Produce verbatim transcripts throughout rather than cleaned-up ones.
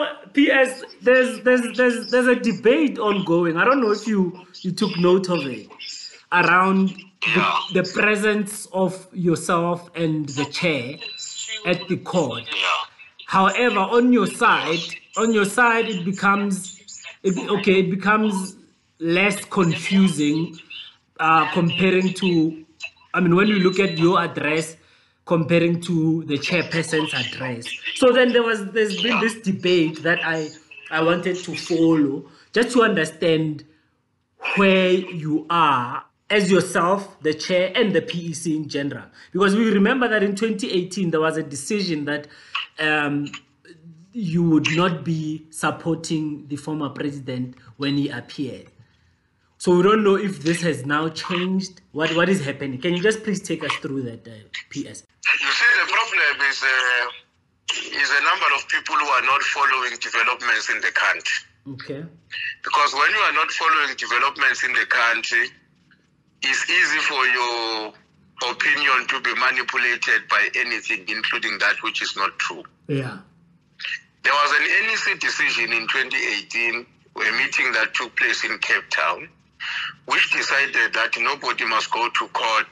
P S, there's there's there's there's a debate ongoing. I don't know if you you took note of it around the Yeah. the presence of yourself and the chair at the court. Yeah. However, on your side, Yes. on your side, it becomes it, okay. It becomes less confusing uh, comparing to. I mean, when you look at your address comparing to the chairperson's address. So then there was there's been Yeah. this debate that I I wanted to follow just to understand where you are as yourself, the chair, and the P E C in general. Because we remember that in twenty eighteen, there was a decision that um, you would not be supporting the former president when he appeared. So we don't know if this has now changed. What What is happening? Can you just please take us through that, uh, P S? You see, the problem is, uh, is a number of people who are not following developments in the country. Okay. Because when you are not following developments in the country, it's easy for your opinion to be manipulated by anything, including that which is not true. Yeah. There was an N E C decision in twenty eighteen, a meeting that took place in Cape Town, which decided that nobody must go to court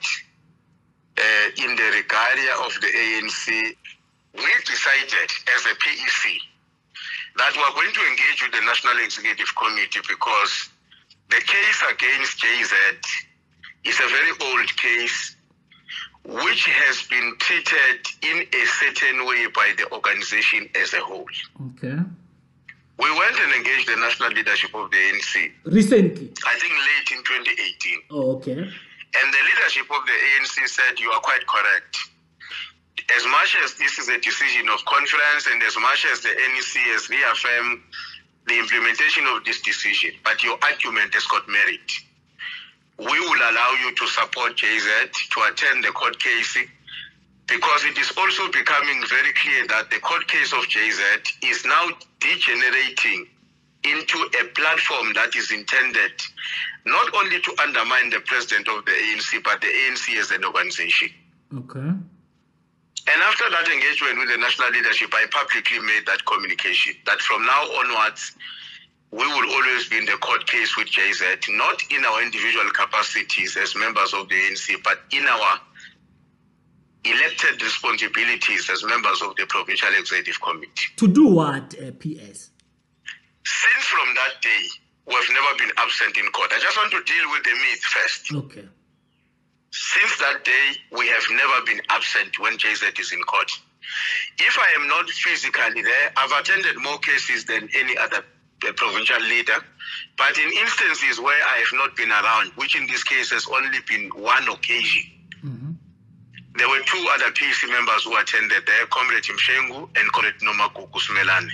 uh, in the regalia of the A N C. We decided as a P E C that we are going to engage with the National Executive Committee because the case against J Z is a very old case which has been treated in a certain way by the organization as a whole. Okay. We went and engaged the national leadership of the A N C. Recently? I think late in twenty eighteen. Oh, okay. And the leadership of the A N C said, you are quite correct. As much as this is a decision of conference and as much as the N E C has reaffirmed the implementation of this decision, but your argument has got merit. We will allow you to support J Z to attend the court case because it is also becoming very clear that the court case of J Z is now degenerating into a platform that is intended not only to undermine the president of the A N C, but the A N C as an organization. Okay. And after that engagement with the national leadership, I publicly made that communication that from now onwards, we will always be in the court case with J Z, not in our individual capacities as members of the A N C, but in our elected responsibilities as members of the Provincial Executive Committee. To do what, uh, P S? Since from that day, we've never been absent in court. I just want to deal with the myth first. Okay. Since that day, we have never been absent when J Z is in court. If I am not physically there, I've attended more cases than any other uh, provincial leader. But in instances where I have not been around, which in this case has only been one occasion, mm-hmm. there were two other P E C members who attended there, Comrade Mshengu and Comrade Nomagugu Smelane.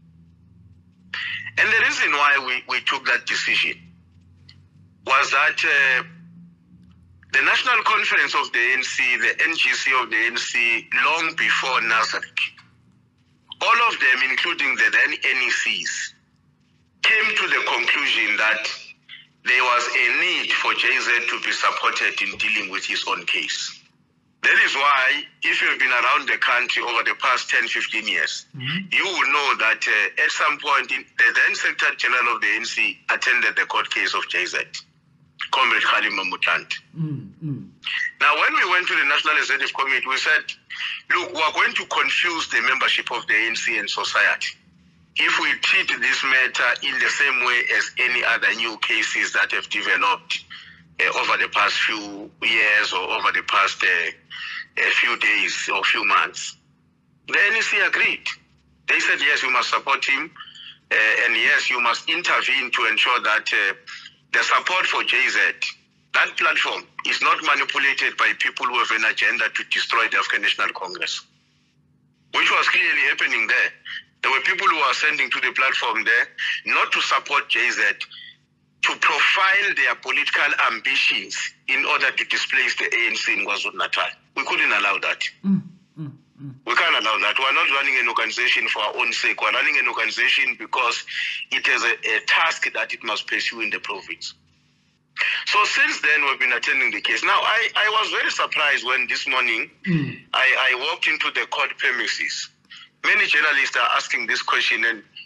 And the reason why we, we took that decision was that uh, the National Conference of the A N C, the N G C of the A N C, long before Nasrec, all of them, including the then N E Cs, came to the conclusion that there was a need for J Z to be supported in dealing with his own case. That is why, if you've been around the country over the past ten, fifteen years, mm-hmm. you will know that uh, at some point, in, the then Secretary General of the A N C attended the court case of J Z, Comrade Khalim Mahmoud. Mm-hmm. Now, when we went to the National Executive Committee, we said, look, we are going to confuse the membership of the A N C and society if we treat this matter in the same way as any other new cases that have developed uh, over the past few years or over the past uh, a few days or few months. The N E C agreed. They said, yes, you must support him, uh, and yes, you must intervene to ensure that uh, the support for J Z, that platform, is not manipulated by people who have an agenda to destroy the African National Congress, which was clearly happening there. There were people who were sending to the platform there not to support J Z, to profile their political ambitions in order to displace the A N C in KwaZulu-Natal. We couldn't allow that. Mm, mm, mm. We can't allow that. We're not running an organization for our own sake. We're running an organization because it has a, a task that it must pursue in the province. So since then, we've been attending the case. Now, I, I was very surprised when this morning mm. I, I walked into the court premises. Many journalists are asking this question, and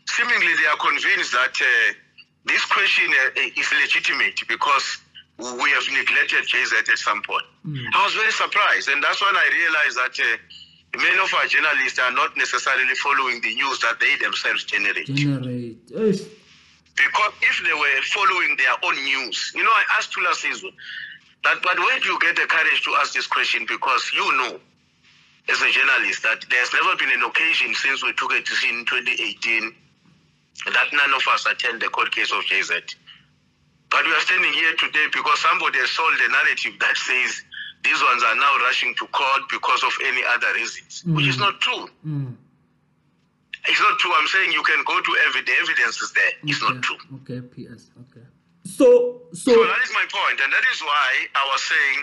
seemingly they are convinced that uh, this question uh, is legitimate because we have neglected J Z at some point. Mm. I was very surprised, and that's when I realized that uh, many of our journalists are not necessarily following the news that they themselves generate. Generate. Yes. Because if they were following their own news, you know, I asked Tula Sizwe that, but where do you get the courage to ask this question? Because you know, as a journalist, that there's never been an occasion since we took a decision in twenty eighteen that none of us attend the court case of J Z. But we are standing here today because somebody has sold a narrative that says these ones are now rushing to court because of any other reasons, mm. which is not true. Mm. It's not true. I'm saying you can go to evidence. The evidence is there. It's okay. not true. Okay, P S. Okay. So, so, so that is my point, and that is why I was saying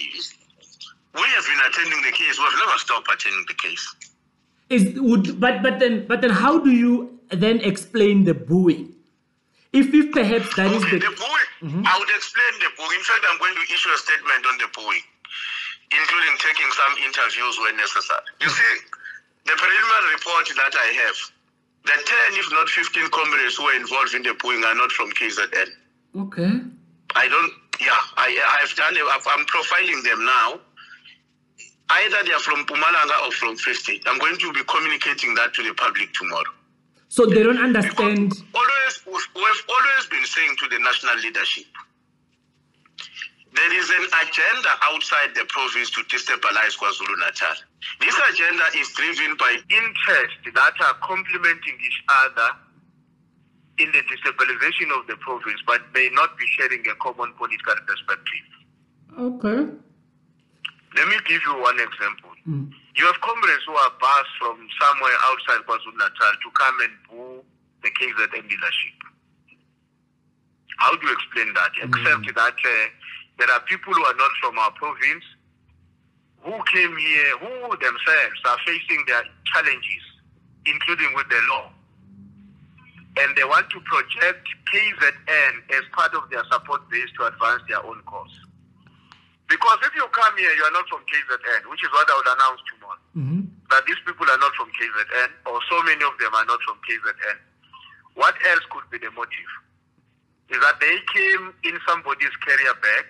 we have been attending the case. We've never stopped attending the case. Is would but but then but then how do you then explain the booing? If if perhaps that okay, is the, the booing, mm-hmm. I would explain the booing. In fact, I'm going to issue a statement on the booing, including taking some interviews when necessary. You see, the preliminary report that I have, the ten, if not fifteen comrades who were involved in the booing are not from K Z N. Okay. I don't, yeah, I, I've done it, I'm profiling them now. Either they are from Mpumalanga or from fifty. I'm going to be communicating that to the public tomorrow. So they don't understand. Because always, we've always been saying to the national leadership, there is an agenda outside the province to destabilize KwaZulu-Natal. This agenda is driven by interests that are complementing each other in the destabilization of the province, but may not be sharing a common political perspective. Okay. Let me give you one example. Mm. You have comrades who are bussed from somewhere outside KwaZulu-Natal to come and boo the K Z N leadership. How do you explain that? Mm. Except that uh, there are people who are not from our province who came here, who themselves are facing their challenges, including with the law. And they want to project K Z N as part of their support base to advance their own cause. Because if you come here, you are not from K Z N, which is what I would announce tomorrow. Mm-hmm. That these people are not from K Z N, or so many of them are not from K Z N. What else could be the motive? Is that they came in somebody's carrier bag,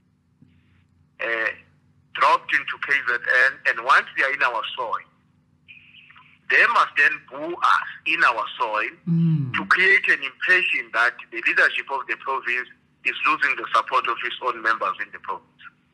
uh, dropped into K Z N, and once they are in our soil, they must then boo us in our soil mm. to create an impression that the leadership of the province is losing the support of its own members in the province.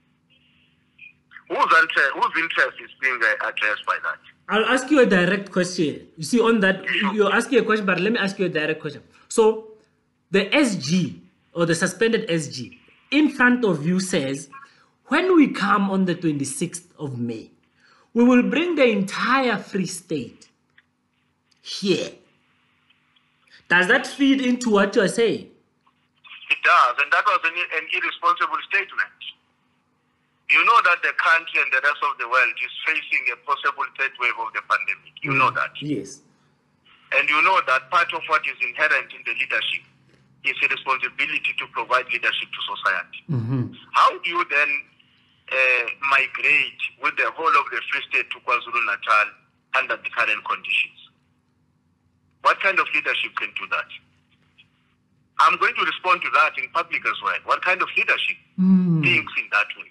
Whose interest, whose interest is being uh, addressed by that? I'll ask you a direct question. You see, on that, you're asking a question, but let me ask you a direct question. So, the S G, or the suspended S G, in front of you says, when we come on the twenty-sixth of May, we will bring the entire Free State here. Does that feed into what you're saying? It does, and that was an, an irresponsible statement. You know that the country and the rest of the world is facing a possible third wave of the pandemic. You mm. know that. Yes. And you know that part of what is inherent in the leadership is a responsibility to provide leadership to society. Mm-hmm. How do you then uh, migrate with the whole of the Free State to KwaZulu-Natal under the current conditions? What kind of leadership can do that? I'm going to respond to that in public as well. What kind of leadership mm. thinks in that way?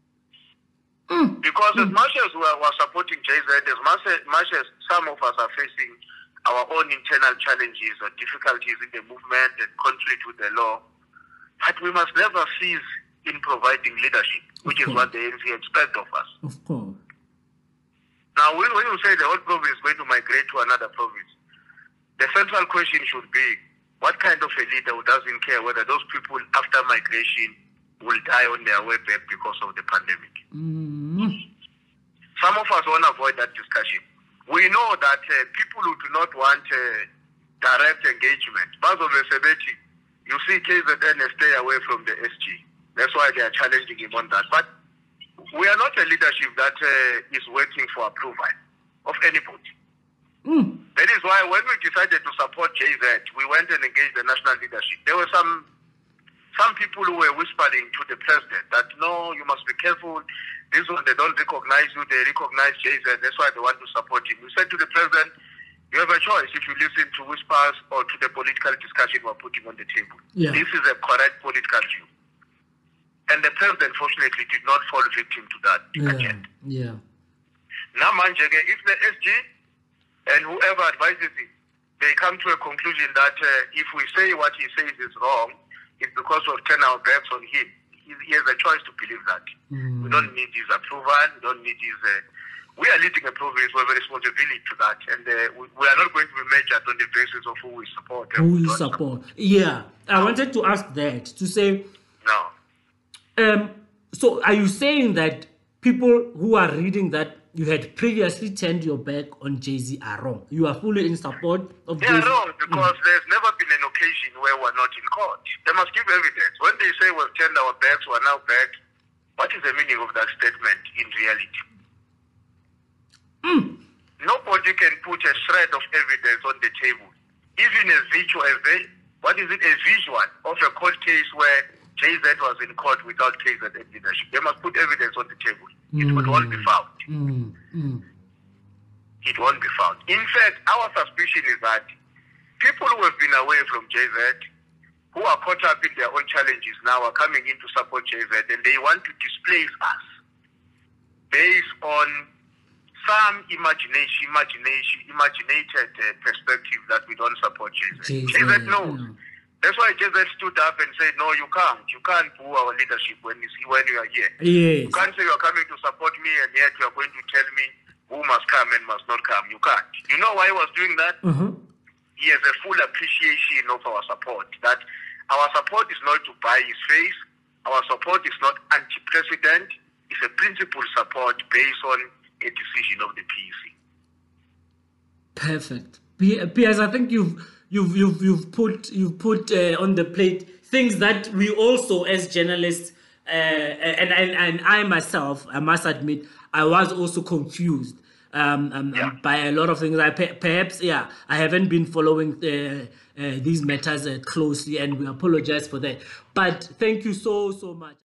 Mm. Because mm. as much as we are, we are supporting J Z, as much as, much as some of us are facing our own internal challenges or difficulties in the movement and conflict with the law, but we must never cease in providing leadership, which is what the N C expects of us. Of course. Now, when, when you say the whole province is going to migrate to another province, the central question should be, what kind of a leader who doesn't care whether those people after migration will die on their way back because of the pandemic? Mm. Some of us want to avoid that discussion. We know that uh, people who do not want uh, direct engagement, you see K Z N stay away from the S G. That's why they are challenging him on that. But we are not a leadership that uh, is waiting for approval of anybody. Mm. That is why when we decided to support J Z, we went and engaged the national leadership. There were some some people who were whispering to the president that, no, you must be careful. This one, they don't recognize you, they recognize J Z. That's why they want to support him. We said to the president, You have a choice if you listen to whispers or to the political discussion we're putting on the table. Yeah. This is a correct political view. And the president, unfortunately, did not fall victim to that Yeah. agenda. Yeah. Now, Manjege, if the S G and whoever advises him, they come to a conclusion that uh, if we say what he says is wrong, it's because we've turned our backs on him. He, he has a choice to believe that. Mm. We don't need his approval. We don't need his... Uh, we are leading a province. We have a responsibility to that. And uh, we, we are not going to be measured on the basis of who we support. and Who we you don't support? Yeah. I wanted to ask that, to say, No. um, so are you saying that people who are reading that you had previously turned your back on Jay-Z are wrong? You are fully in support of They Jay-Z? are wrong because mm. there's never been an occasion where we're not in court. They must give evidence. When they say we've turned our backs, we're now back, what is the meaning of that statement in reality? Mm. Nobody can put a shred of evidence on the table. Even a visual, a vi- what is it, a visual of a court case where J Z was in court without K Z in leadership. They must put evidence on the table. It Mm. would won't be found. Mm. Mm. It won't be found. In fact, our suspicion is that people who have been away from J Z, who are caught up in their own challenges now, are coming in to support J Z, and they want to displace us based on some imagination, imagination, imaginated uh, perspective that we don't support J Z. J Z knows. Yeah. That's why J Z stood up and said, no, you can't. You can't boo our leadership when you see when you are here. Yes. You can't say you are coming to support me and yet you are going to tell me who must come and must not come. You can't. You know why he was doing that? Uh-huh. He has a full appreciation of our support. That our support is not to buy his face. Our support is not anti-president. It's a principled support based on a decision of the P E C. Perfect. P- Piers, I think you've you've you've you've put you've put uh, on the plate things that we also as journalists uh, and, and and I myself, I must admit, I was also confused um, um, Yeah. by a lot of things. I pe- perhaps yeah, I haven't been following uh, uh, these matters uh, closely, and we apologize for that. But thank you so so much.